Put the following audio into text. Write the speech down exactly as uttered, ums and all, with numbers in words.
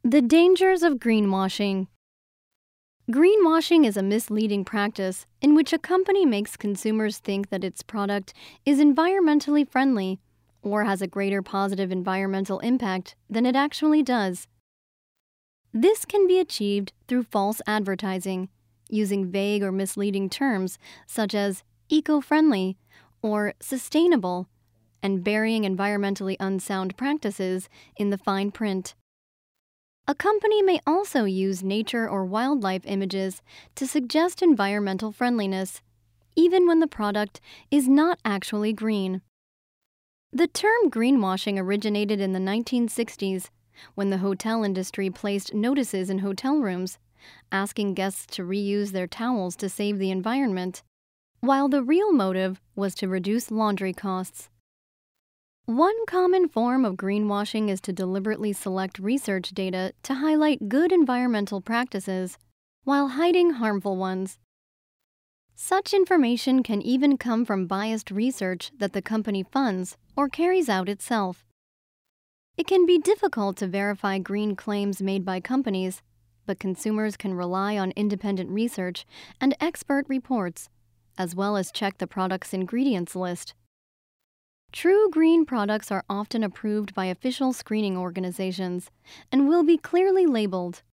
The dangers of greenwashing. Greenwashing is a misleading practice in which a company makes consumers think that its product is environmentally friendly or has a greater positive environmental impact than it actually does. This can be achieved through false advertising, using vague or misleading terms such as eco-friendly or sustainable, and burying environmentally unsound practices in the fine print. A company may also use nature or wildlife images to suggest environmental friendliness, even when the product is not actually green. The term greenwashing originated in the nineteen sixties, when the hotel industry placed notices in hotel rooms, asking guests to reuse their towels to save the environment, while the real motive was to reduce laundry costs. One common form of greenwashing is to deliberately select research data to highlight good environmental practices while hiding harmful ones. Such information can even come from biased research that the company funds or carries out itself. It can be difficult to verify green claims made by companies, but consumers can rely on independent research and expert reports, as well as check the product's ingredients list. True green products are often approved by official screening organizations and will be clearly labeled.